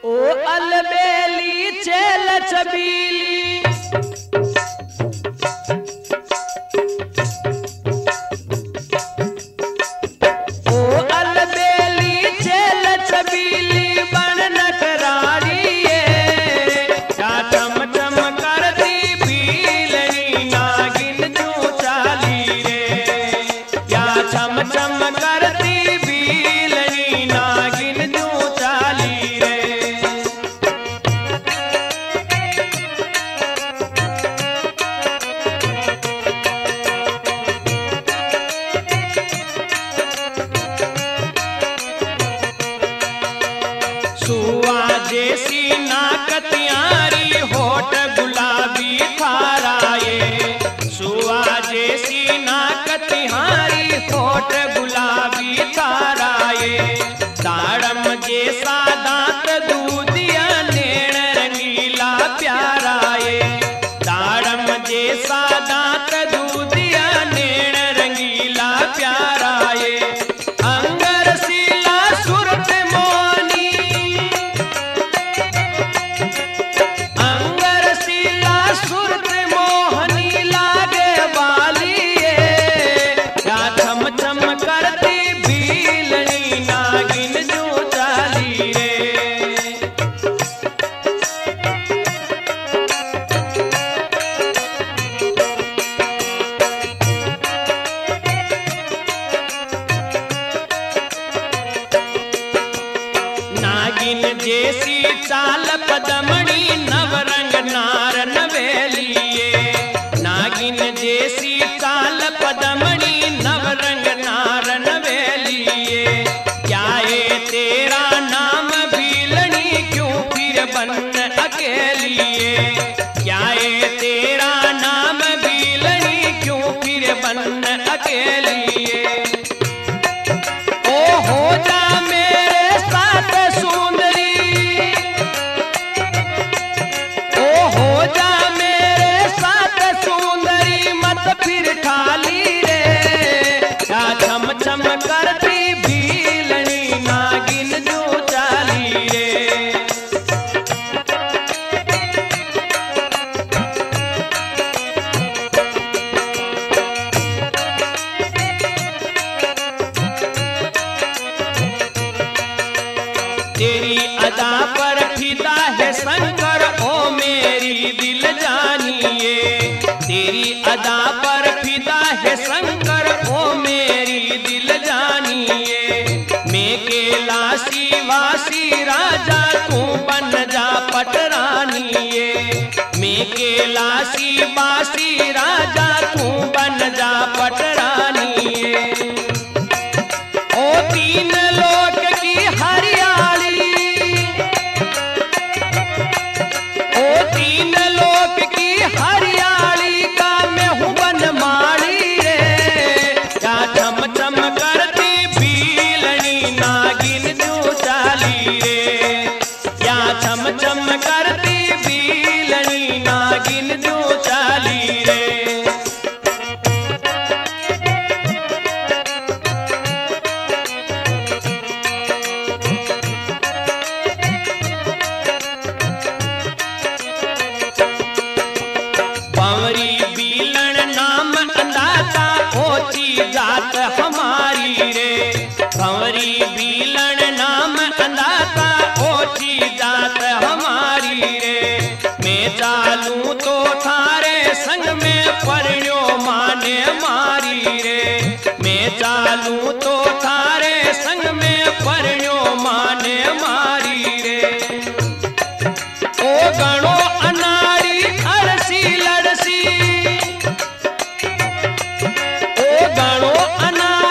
ओ अलबेली चेल चबीली ओ अलबेली चेल चबीली बन नकरारी क्या चम चम करती बीलनी नागिन जो चाली रे क्या चम चम करती बीलनी नागिन जो चाली रे। सुआ जैसी नाकतियारी होठ गुलाबी थाराए सुआ जैसी नाकतिहारी होठ गुलाबी थाराए दाड़म जैसा दांत दूधिया नेण रंगीला प्याराए दाड़म जैसा दांत दूधिया नेण रंगीला प्याराए अंगर सीला सुरत मोनी अंगर सीला सुरत मोहनी लागे बालिए क्या छम छम करती बीलनी नागिन जो चाली रे। नागिन जैसी चाल पदमणि नवरंग नार नवेलिए नागिन जैसी चाल पदमणि नवरंग नार नवेलिए क्या ये तेरा नाम बीलनी क्यों फिर बन अकेलिए क्या ये तेरा नाम बीलनी क्यों फिर बन अकेलिए। ओ हो जा मेरे साथ सुंदरी ओ हो जा मेरे साथ सुंदरी मत फिर खाली रे क्या छम छम करती बीलनी नागिन जो चाली रे। तेरी अदा पर फिदा है शंकर ओ मेरी दिल जानिए तेरी अदा पर फिदा है शंकर ओ मेरी दिल जानिए मैं कैलाशी वासी राजा तू बन जा पटरानिए मैं कैलाशी वासी राजा तू बन जा पटरानिए। ओ तीन लोक की हरियाली ओ तीन लोक की हरियाली का मैं हूँ बनमाली रे क्या चम चम करती बीलनी नागिन जो चाली रे क्या चम चम करती बीलनी नागिन जो चाली रे। पंवरी बीलन नाम अंदाता ओची जात हमारी रे पंवरी बीलन नाम अंदाता ओची जात हमारी रे मैं चालू तो थारे संग में परिणो माने मारी रे मैं चालू तो थारे संग में परिणो माने मारी रे। ओ गणो अनारी अरसी लड़सी ओ गणो अनारी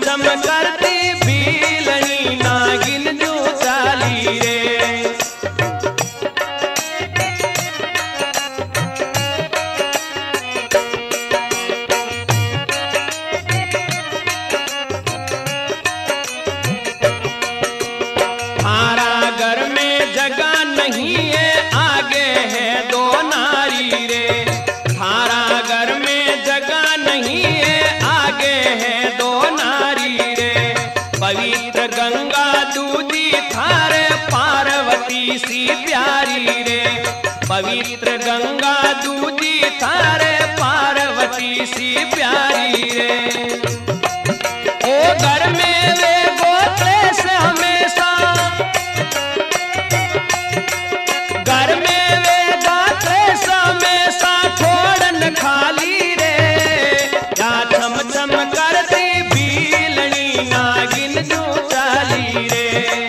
छम करती बीलनी नागिन जो चाली रे। थारा घर में जगह नहीं है, आगे है दो नारी रे। थारा घर में जगह नहीं है, आगे है दो नारी रे। पवित्र गंगा दूधी थारे पार्वती सी प्यारी रे। पवित्र गंगा दूधी थारे पार्वती सी प्यारी रे। ओ घर में वे गोत्रे से हमेशा, घर में वे गोत्रे से हमेशा छोड़न खाली रे। या छम छम करती बीलनी नागिन जो चाली रे।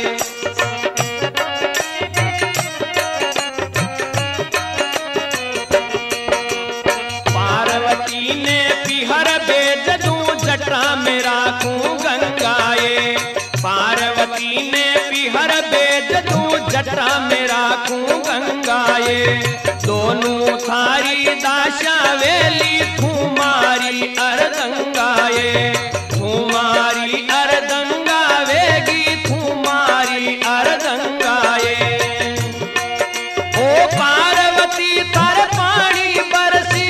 पार्वती ने पिहर बेद दूं जटा में राखूं गंगाए। पार्वती ने पिहर बेद दूं जटा में राखूं गंगाए। दोनों थारी दाशा वेली तुम्हारी अरदंगाए। तुम्हारी अरदंगा वेगी तुम्हारी अरदंगाए। ओ पार्वती तर पानी बरसी,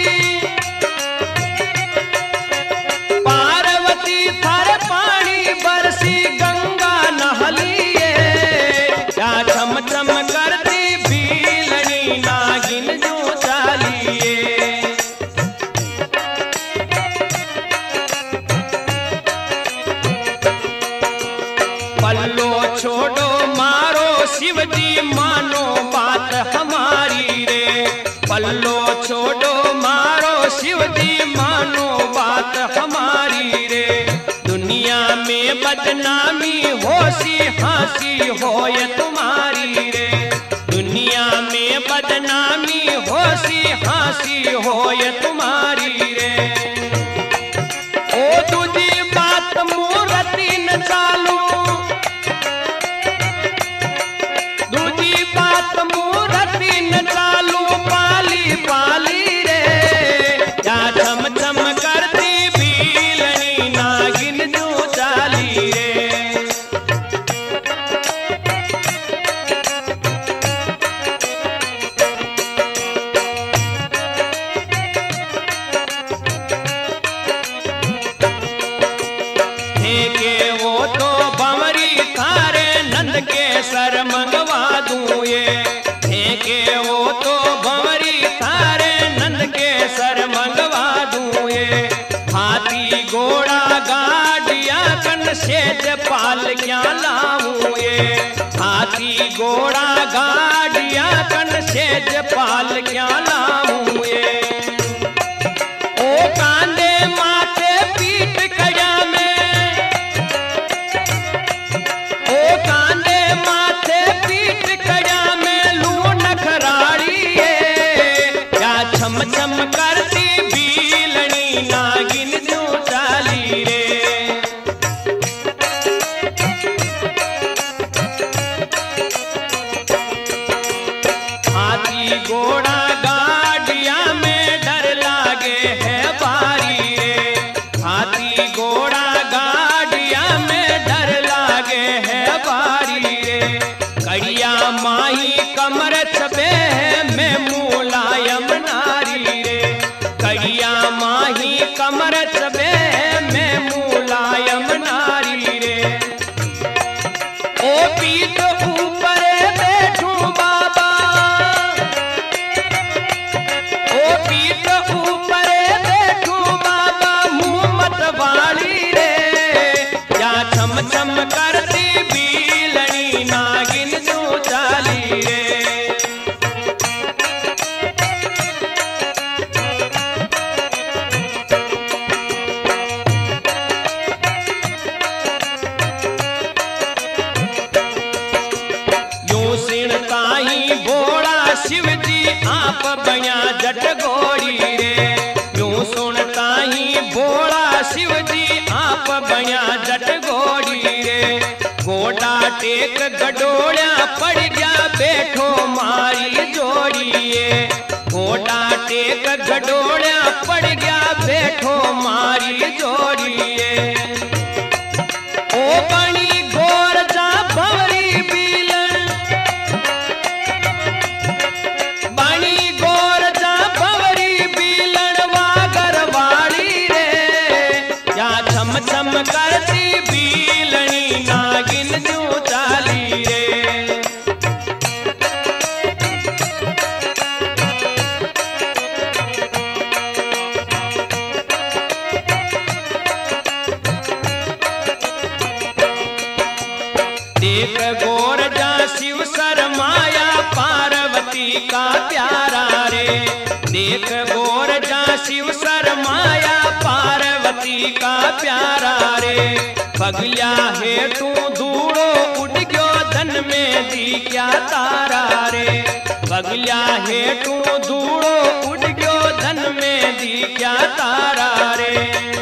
पार्वती थर पानी बरसी गंगा नहलिए। या छम छम करती बीलनी नागिन जो चालिए। पल्लो छोड़ो मारो शिवजी मानो बात हमारी रे। पल्लो छोड़ो मारो शिवजी मानो बात हमारी रे। दुनिया में बदनामी होसी हंसी होय तुम्हारी रे। दुनिया में बदनामी होसी हंसी होय तुम्हारी रे। ओ तुझी बात मूर्ति न चालू, दूजी बात मूर्ति न चालू पाली पाली रे। या छम छम करती बीलनी नागिन जो चाली रे। के वो तो बमरी थारे नंद के सर मंगवा दूं ये। के वो तो बमरी थारे नंद के सर मंगवा दूं ये। हाथी घोड़ा गाड़िया कन सेज पाल क्या लाऊं ये। हाथी घोड़ा गाड़िया कन सेज पाल क्या लाऊं ये। ओ कांदे माथे पीठ कया में, ओ कांदे माथे पीठ कया में लून खराड़ी है। या छम छम करती बीलनी नागिन जो चाली रे। हाथी घोड़ा गाड़िया में डर लागे है बारी रे। हाथी घोड़ा गाड़िया में डर लागे है बारी रे। कड़िया माही कमर छपे है मैं मुलायम नारी रे। कड़िया माही कमर छपे है मैं मुलायम नारी रे। ओ पीठ ऊपर बैठूं बाबा, ओ पीठ ऊपर बैठूं बाबा मुँह मत वाली रे। या छम छम करती बीलनी नागिन जो चाली रे। यूं सिणताई भोला शिवजी आप बया जट गोरी रे। यूं सुनताई भोला शिवजी आप बया जट टेक गडोलिया पड़ गया बैठो मारी जोड़िए। गोडा टेक गडोलिया पड़ गया बैठो मारी जोड़िए। ओ बनी गोर जा भवरी बीलन, बनी गोर जा भवरी बीलन वागर वाली रे। या छम छम करती बीलनी नागिन जू चाली रे। देख गोर जा शिव शर्माया पार्वती का प्यारा रे। देख गोर जा शिव शर्माया पार्वती का प्यारा रे। पगलिया है तू दूड़ो उड़ गयो धन में दी क्या तारा रे। पगलिया है तू दूड़ो उड़ गयो धन में दी क्या तारा रे।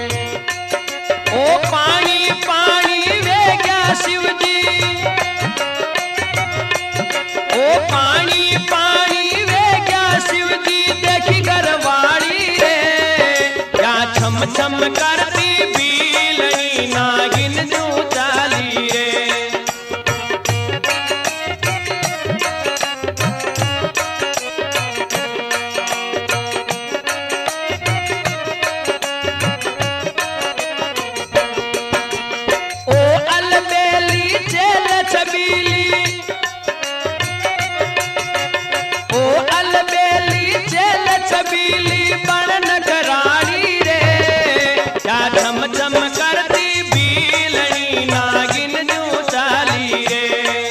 ओ पानी पानी वे क्या शिव जी, ओ पानी पानी वे क्या शिव जी देखी घरवाड़ी रे। या छम छम करती बीलनी नागिन जू चाली रे। ओ अलबेली चेल छबीली, ओ अलबेली चेल छबीली बड़ नगराड़ी रे। या छम छम करती बीलनी नागिन जू चाली रे।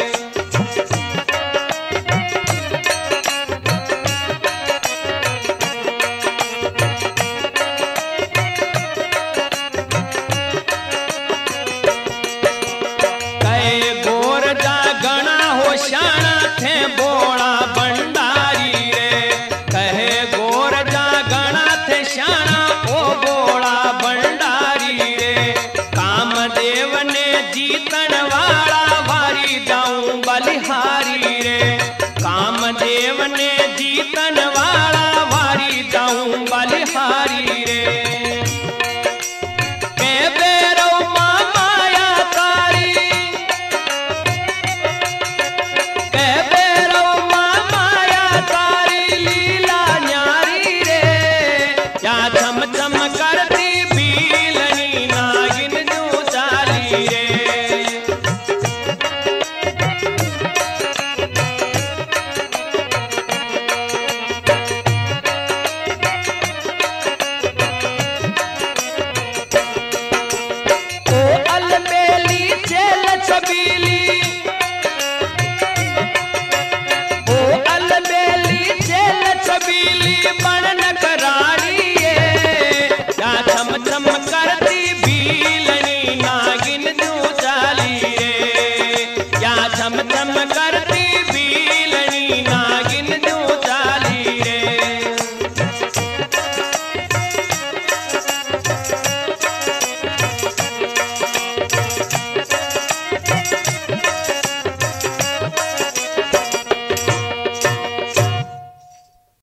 कहे गोर जा गणा हो श्याणा थे बोड़ा भंडारी रे। कहे गोर जा गणा थे श्याणा ओ बोड़ा भंडारी रे। कामदेव ने जीतन